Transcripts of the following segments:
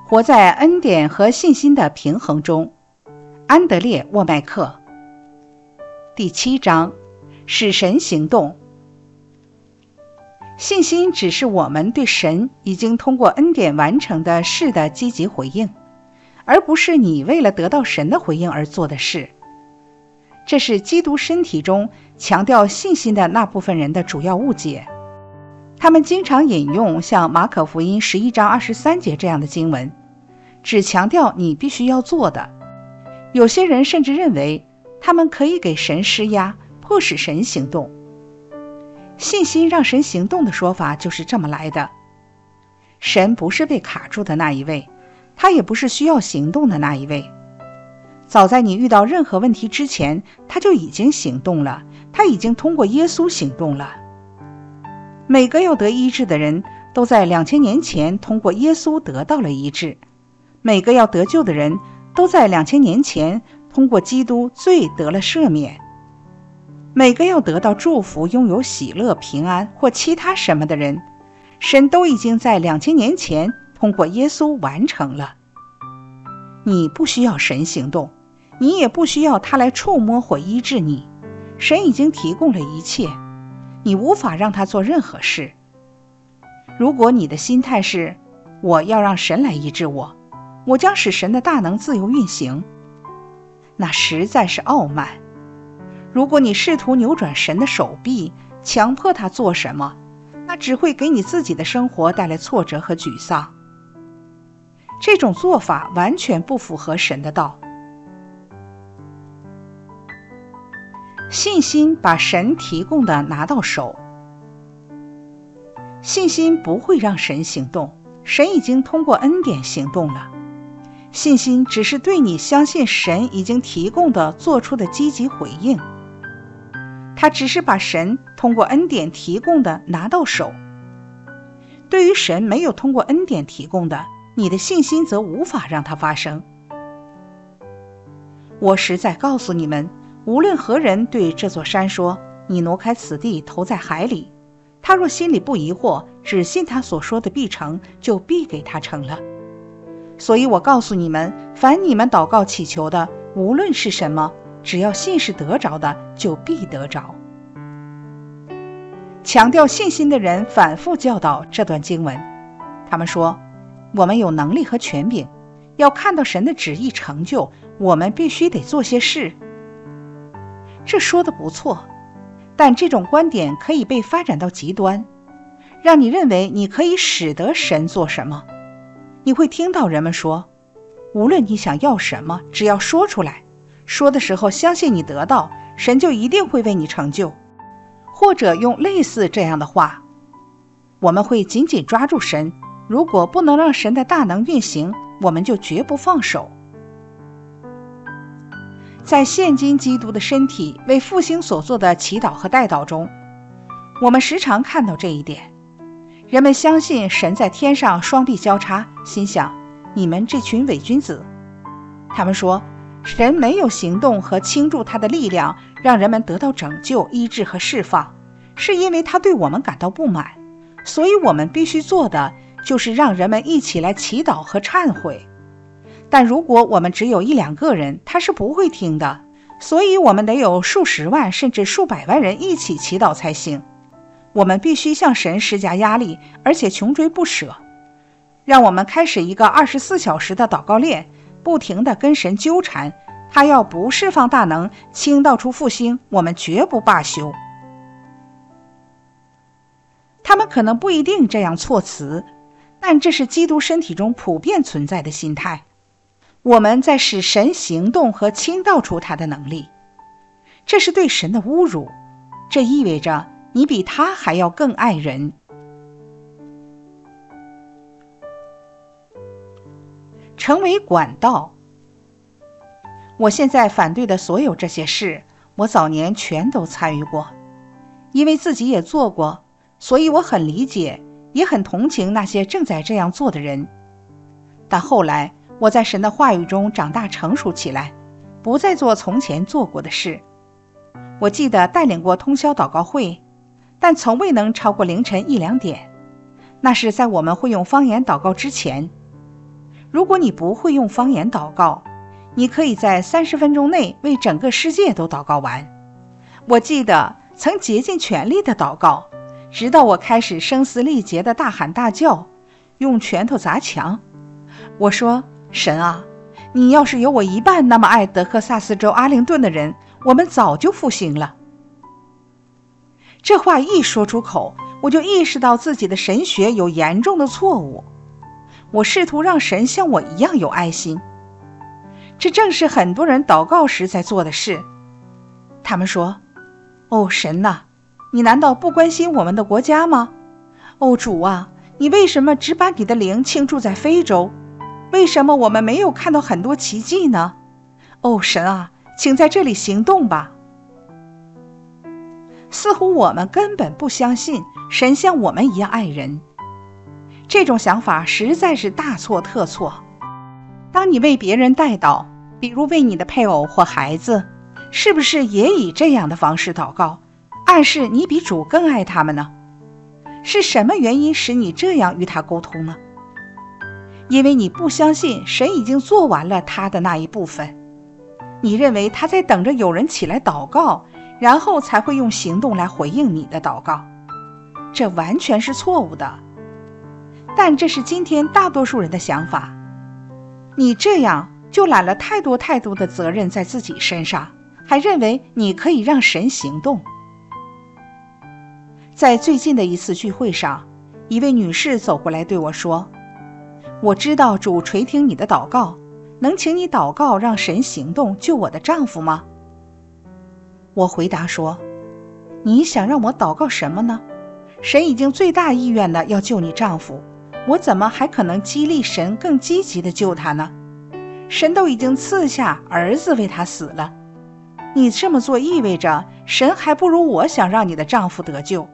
活在恩典和信心的平衡中。安德烈·沃麦克。第7章，使神行动。信心只是我们对神已经通过恩典完成的事的积极回应，而不是你为了得到神的回应而做的事。这是基督身体中强调信心的那部分人的主要误解。他们经常引用像马可福音11章23节这样的经文，只强调你必须要做的。有些人甚至认为他们可以给神施压，迫使神行动。信心让神行动的说法就是这么来的。神不是被卡住的那一位，他也不是需要行动的那一位。早在你遇到任何问题之前，他就已经行动了，他已经通过耶稣行动了。每个要得医治的人都在2000年前通过耶稣得到了医治，每个要得救的人都在2000年前通过基督罪得了赦免。每个要得到祝福、拥有喜乐、平安或其他什么的人，神都已经在2000年前通过耶稣完成了。你不需要神行动，你也不需要他来触摸或医治你，神已经提供了一切，你无法让他做任何事。如果你的心态是我要让神来医治我，我将使神的大能自由运行，那实在是傲慢。如果你试图扭转神的手臂，强迫他做什么，那只会给你自己的生活带来挫折和沮丧。这种做法完全不符合神的道。信心把神提供的拿到手。信心不会让神行动，神已经通过恩典行动了。信心只是对你相信神已经提供的做出的积极回应，它只是把神通过恩典提供的拿到手。对于神没有通过恩典提供的，你的信心则无法让它发生。我实在告诉你们，无论何人对这座山说，你挪开此地，投在海里，他若心里不疑惑，只信他所说的必成，就必给他成了。所以我告诉你们，凡你们祷告祈求的，无论是什么，只要信是得着的，就必得着。强调信心的人反复教导这段经文，他们说，我们有能力和权柄，要看到神的旨意成就，我们必须得做些事。这说得不错，但这种观点可以被发展到极端，让你认为你可以使得神做什么。你会听到人们说，无论你想要什么，只要说出来，说的时候相信你得到，神就一定会为你成就。或者用类似这样的话，我们会紧紧抓住神，如果不能让神的大能运行，我们就绝不放手。在现今基督的身体为复兴所做的祈祷和代祷中，我们时常看到这一点。人们相信神在天上双臂交叉，心想，你们这群伪君子。他们说，神没有行动和倾注他的力量，让人们得到拯救、医治和释放，是因为他对我们感到不满，所以我们必须做的就是让人们一起来祈祷和忏悔。但如果我们只有1-2个人，他是不会听的，所以我们得有数十万甚至数百万人一起祈祷才行。我们必须向神施加压力，而且穷追不舍。让我们开始一个24小时的祷告链，不停地跟神纠缠，他要不释放大能，倾倒出复兴，我们绝不罢休。他们可能不一定这样措辞，但这是基督身体中普遍存在的心态。我们在使神行动和倾倒出他的能力，这是对神的侮辱。这意味着你比他还要更爱人。成为管道。我现在反对的所有这些事，我早年全都参与过，因为自己也做过，所以我很理解，也很同情那些正在这样做的人。但后来我在神的话语中长大成熟起来，不再做从前做过的事。我记得带领过通宵祷告会，但从未能超过凌晨1-2点，那是在我们会用方言祷告之前。 如果你不会用方言祷告，你可以在30分钟内为整个世界都祷告完。我记得曾竭尽全力的祷告，直到我开始声嘶力竭的大喊大叫，用拳头砸墙。我说，神啊，你要是有我一半那么爱德克萨斯州阿灵顿的人，我们早就复兴了。这话一说出口，我就意识到自己的神学有严重的错误。我试图让神像我一样有爱心，这正是很多人祷告时在做的事。他们说，哦，神啊，你难道不关心我们的国家吗？哦，主啊，你为什么只把你的灵倾注在非洲？为什么我们没有看到很多奇迹呢？哦，神啊，请在这里行动吧。似乎我们根本不相信神像我们一样爱人。这种想法实在是大错特错。当你为别人代祷，比如为你的配偶或孩子，是不是也以这样的方式祷告，暗示你比主更爱他们呢？是什么原因使你这样与他沟通呢？因为你不相信神已经做完了他的那一部分，你认为他在等着有人起来祷告，然后才会用行动来回应你的祷告。这完全是错误的。但这是今天大多数人的想法。你这样就揽了太多的责任在自己身上，还认为你可以让神行动。在最近的一次聚会上，一位女士走过来对我说，我知道主垂听你的祷告，能请你祷告让神行动救我的丈夫吗？我回答说，你想让我祷告什么呢？神已经最大意愿的要救你丈夫，我怎么还可能激励神更积极的救他呢？神都已经赐下儿子为他死了，你这么做意味着神还不如我想让你的丈夫得救。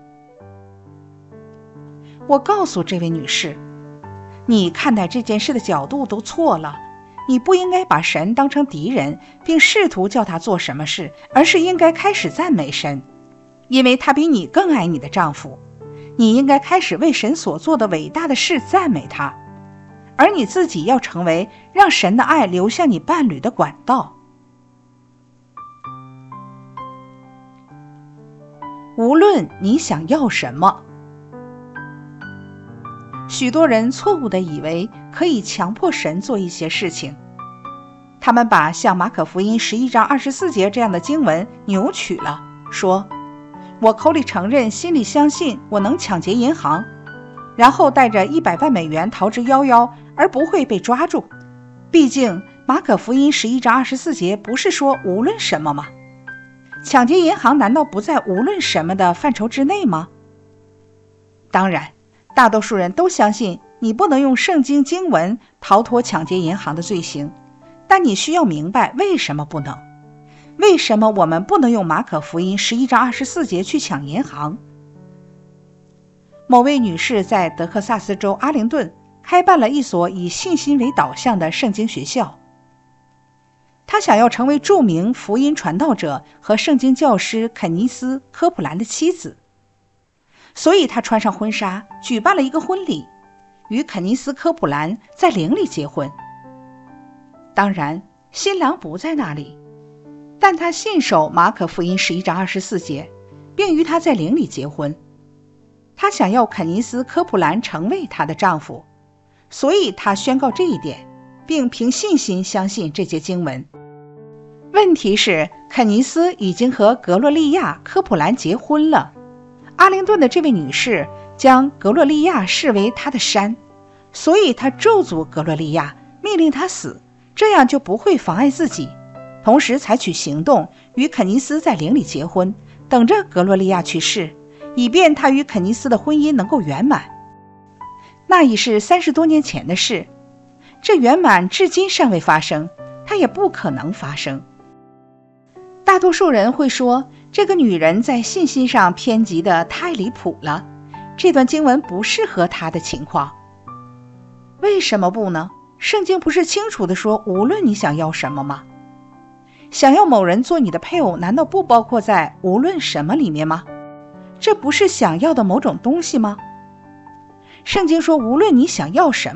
我告诉这位女士，你看待这件事的角度都错了，你不应该把神当成敌人，并试图叫他做什么事，而是应该开始赞美神，因为他比你更爱你的丈夫。你应该开始为神所做的伟大的事赞美他，而你自己要成为让神的爱流向你伴侣的管道。无论你想要什么。许多人错误地以为可以强迫神做一些事情，他们把像马可福音11章24节这样的经文扭曲了，说我口里承认，心里相信我能抢劫银行，然后带着100万美元逃之夭夭而不会被抓住。毕竟马可福音11章24节不是说无论什么吗？抢劫银行难道不在无论什么的范畴之内吗？当然，大多数人都相信你不能用圣经经文逃脱抢劫银行的罪行，但你需要明白为什么不能。为什么我们不能用马可福音11章24节去抢银行？某位女士在德克萨斯州阿灵顿开办了一所以信心为导向的圣经学校。她想要成为著名福音传道者和圣经教师肯尼斯·科普兰的妻子，所以她穿上婚纱，举办了一个婚礼，与肯尼斯·科普兰在灵里结婚。当然，新郎不在那里，但他信守马可福音11章24节，并与他在灵里结婚。他想要肯尼斯·科普兰成为他的丈夫，所以他宣告这一点，并凭信心相信这节经文。问题是，肯尼斯已经和格洛利亚·科普兰结婚了。阿灵顿的这位女士将格洛利亚视为她的山，所以她咒诅格洛利亚，命令她死，这样就不会妨碍自己，同时采取行动与肯尼斯在灵里结婚，等着格洛利亚去世，以便他与肯尼斯的婚姻能够圆满。那已是30多年前的事，这圆满至今尚未发生，它也不可能发生。大多数人会说，这个女人在信心上偏激得太离谱了，这段经文不适合她的情况。为什么不呢？圣经不是清楚地说无论你想要什么吗？想要某人做你的配偶，难道不包括在无论什么里面吗？这不是想要的某种东西吗？圣经说无论你想要什么，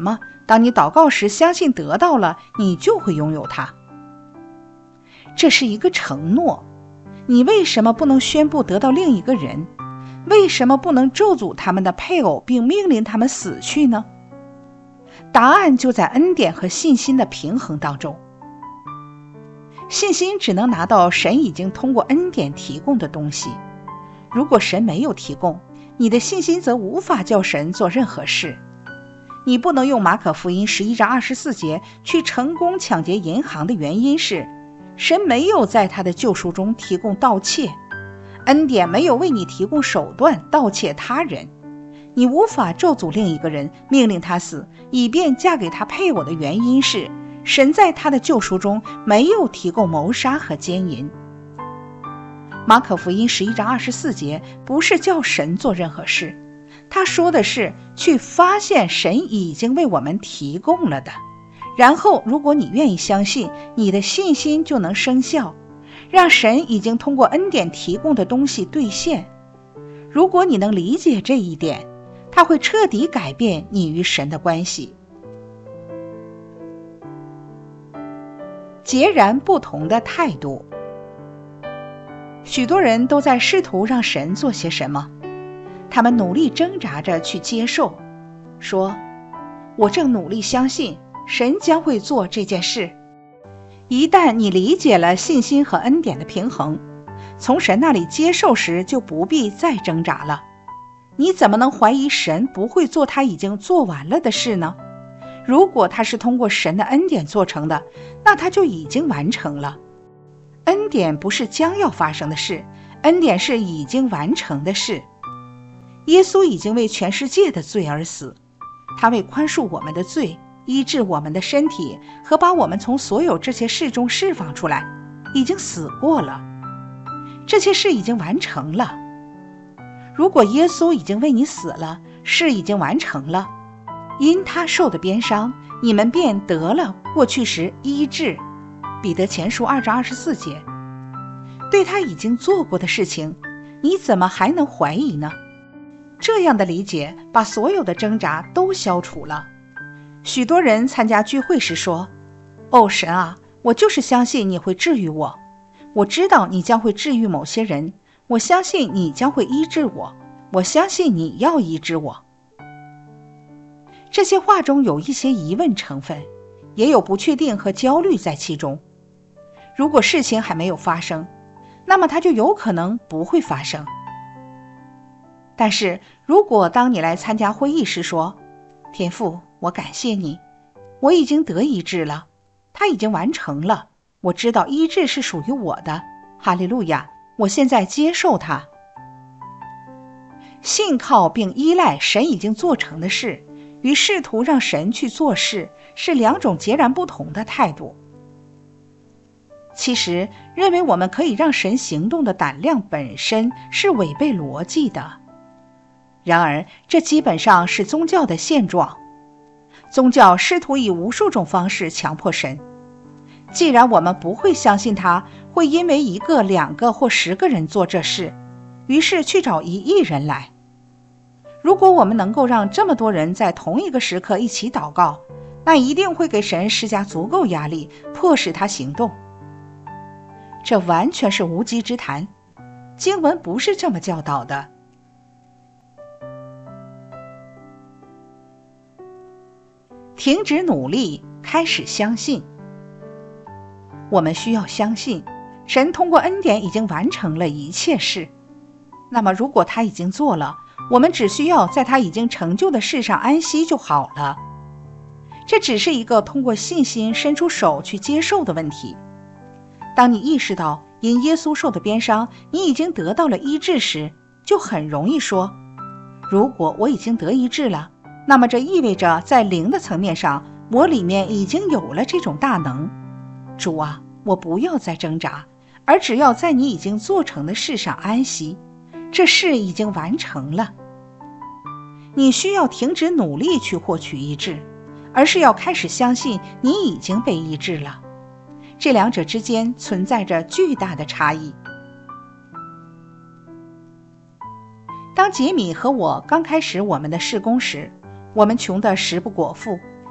当你祷告时相信得到了，你就会拥有它。这是一个承诺，你为什么不能宣布得到另一个人？为什么不能咒诅他们的配偶并命令他们死去呢？答案就在恩典和信心的平衡当中。信心只能拿到神已经通过恩典提供的东西，如果神没有提供，你的信心则无法叫神做任何事。你不能用马可福音11章24节去成功抢劫银行的原因是，神没有在他的救赎中提供盗窃，恩典没有为你提供手段盗窃他人。你无法咒诅另一个人，命令他死，以便嫁给他配偶的原因是，神在他的救赎中没有提供谋杀和奸淫。马可福音11章24节不是叫神做任何事，他说的是去发现神已经为我们提供了的，然后如果你愿意相信，你的信心就能生效，让神已经通过恩典提供的东西兑现。如果你能理解这一点，它会彻底改变你与神的关系。截然不同的态度。许多人都在试图让神做些什么，他们努力挣扎着去接受，说我正努力相信神将会做这件事。一旦你理解了信心和恩典的平衡，从神那里接受时就不必再挣扎了。你怎么能怀疑神不会做他已经做完了的事呢？如果他是通过神的恩典做成的，那他就已经完成了。恩典不是将要发生的事，恩典是已经完成的事。耶稣已经为全世界的罪而死，他为宽恕我们的罪，医治我们的身体和把我们从所有这些事中释放出来，已经死过了。这些事已经完成了。如果耶稣已经为你死了，事已经完成了，因他受的鞭伤，你们便得了过去时医治。彼得前书2章24节。对他已经做过的事情，你怎么还能怀疑呢？这样的理解把所有的挣扎都消除了。许多人参加聚会时说，哦，神啊，我就是相信你会治愈我，我知道你将会治愈某些人，我相信你将会医治我，我相信你要医治我。这些话中有一些疑问成分，也有不确定和焦虑在其中。如果事情还没有发生，那么它就有可能不会发生。但是如果当你来参加会议时说，天父，我感谢你，我已经得医治了，它已经完成了，我知道医治是属于我的，哈利路亚，我现在接受它。信靠并依赖神已经做成的事，与试图让神去做事是两种截然不同的态度。其实，认为我们可以让神行动的胆量本身是违背逻辑的。然而，这基本上是宗教的现状。宗教试图以无数种方式强迫神。既然我们不会相信他会因为1个、2个或10个人做这事，于是去找1亿人来。如果我们能够让这么多人在同一个时刻一起祷告，那一定会给神施加足够压力，迫使他行动。这完全是无稽之谈，经文不是这么教导的。停止努力，开始相信。我们需要相信，神通过恩典已经完成了一切事。那么如果他已经做了，我们只需要在他已经成就的事上安息就好了。这只是一个通过信心伸出手去接受的问题。当你意识到因耶稣受的鞭伤，你已经得到了医治时，就很容易说，如果我已经得医治了，那么这意味着在灵的层面上，我里面已经有了这种大能。主啊，我不要再挣扎，而只要在你已经做成的事上安息，这事已经完成了。你需要停止努力去获取医治，而是要开始相信你已经被医治了。这两者之间存在着巨大的差异。当杰米和我刚开始我们的事工时，我们穷得食不果腹，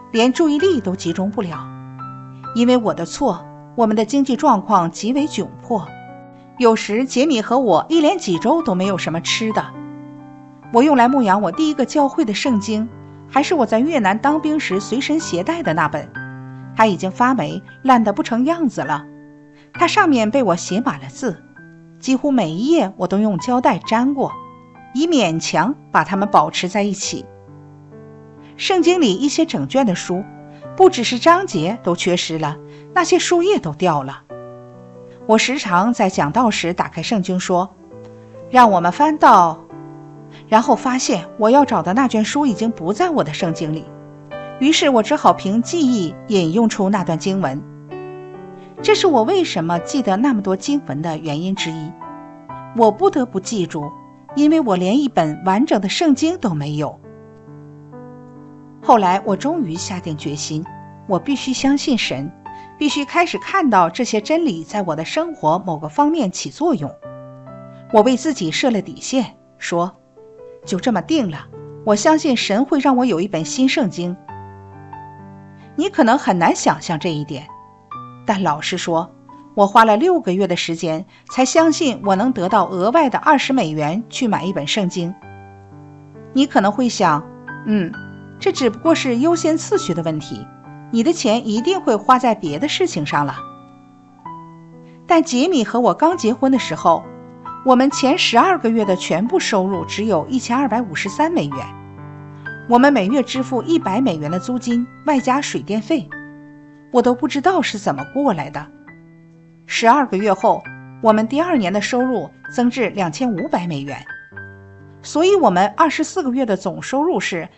连注意力都集中不了。因为我的错，我们的经济状况极为窘迫，有时杰米和我一连几周都没有什么吃的。我用来牧养我第一个教会的圣经，还是我在越南当兵时随身携带的那本，它已经发霉，烂得不成样子了。它上面被我写满了字，几乎每一页我都用胶带粘过，以勉强把它们保持在一起。圣经里一些整卷的书，不只是章节都缺失了，那些书页都掉了。我时常在讲道时打开圣经说，让我们翻到，然后发现我要找的那卷书已经不在我的圣经里，于是我只好凭记忆引用出那段经文。这是我为什么记得那么多经文的原因之一。我不得不记住，因为我连一本完整的圣经都没有。后来我终于下定决心，我必须相信神，必须开始看到这些真理在我的生活某个方面起作用。我为自己设了底线，说就这么定了，我相信神会让我有一本新圣经。你可能很难想象这一点，但老实说，我花了6个月的时间才相信我能得到额外的$20去买一本圣经。你可能会想，这只不过是优先次序的问题，你的钱一定会花在别的事情上了。但杰米和我刚结婚的时候，我们前12个月的全部收入只有$1253，我们每月支付$100的租金，外加水电费，我都不知道是怎么过来的。12个月后，我们第2年的收入增至$2500，所以我们24个月的总收入是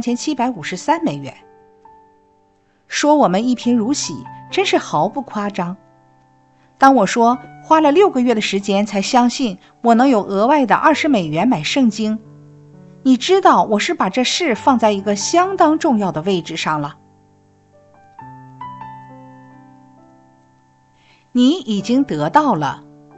$3753。说我们一贫如洗，真是毫不夸张。当我说花了6个月的时间才相信我能有额外的$20买圣经，你知道我是把这事放在一个相当重要的位置上了。你已经得到了。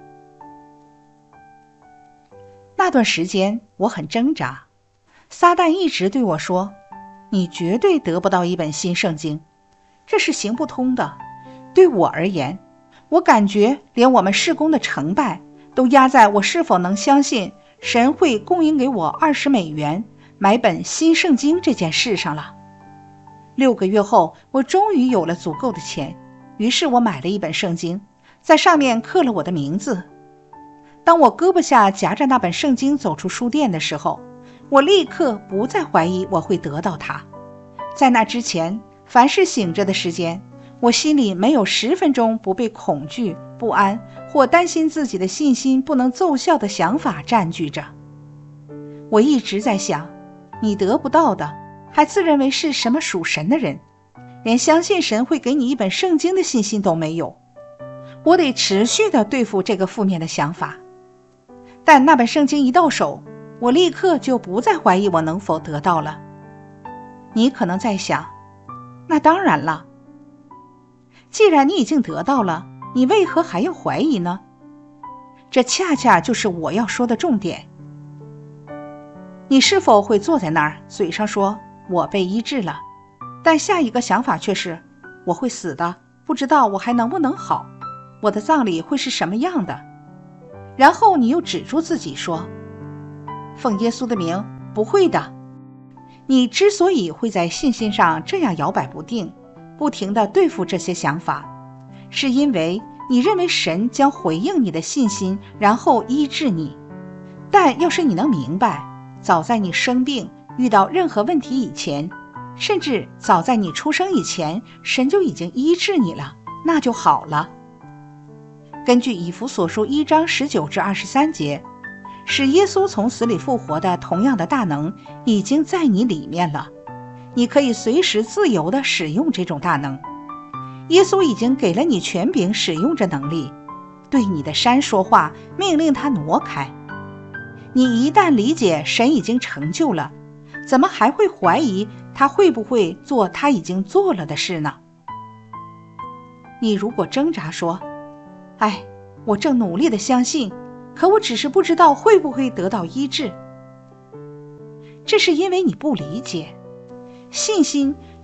那段时间我很挣扎，撒旦一直对我说，你绝对得不到一本新圣经，这是行不通的。对我而言，我感觉连我们事工的成败都压在我是否能相信神会供应给我$20买本新圣经这件事上了。6个月后，我终于有了足够的钱，于是我买了一本圣经，在上面刻了我的名字。当我胳膊下夹着那本圣经走出书店的时候，我立刻不再怀疑我会得到它。在那之前，凡是醒着的时间，我心里没有10分钟不被恐惧、不安或担心自己的信心不能奏效的想法占据着。我一直在想，你得不到的，还自认为是什么属神的人，连相信神会给你一本圣经的信心都没有。我得持续地对付这个负面的想法。但那本圣经一到手，我立刻就不再怀疑我能否得到了。你可能在想，那当然了，既然你已经得到了，你为何还要怀疑呢？这恰恰就是我要说的重点。你是否会坐在那儿，嘴上说我被医治了，但下一个想法却是我会死的，不知道我还能不能好，我的葬礼会是什么样的？然后你又止住自己说，奉耶稣的名，不会的。你之所以会在信心上这样摇摆不定，不停地对付这些想法，是因为你认为神将回应你的信心，然后医治你。但要是你能明白，早在你生病遇到任何问题以前，甚至早在你出生以前，神就已经医治你了，那就好了。根据以弗所书1章19至23节，使耶稣从死里复活的同样的大能已经在你里面了，你可以随时自由地使用这种大能。耶稣已经给了你权柄使用这能力，对你的山说话，命令它挪开。你一旦理解神已经成就了，怎么还会怀疑他会不会做他已经做了的事呢？你如果挣扎说，我正努力地相信，可我只是不知道会不会得到医治，这是因为你不理解，信心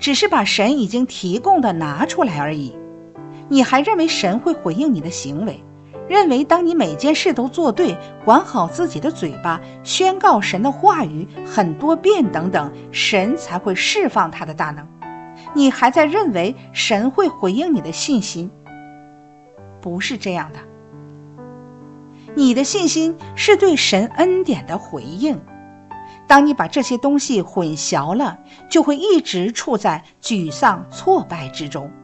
只是把神已经提供的拿出来而已。你还认为神会回应你的行为，认为当你每件事都做对，管好自己的嘴巴，宣告神的话语很多遍等等，神才会释放他的大能。你还在认为神会回应你的信心，不是这样的。你的信心是对神恩典的回应。当你把这些东西混淆了，就会一直处在沮丧挫败之中。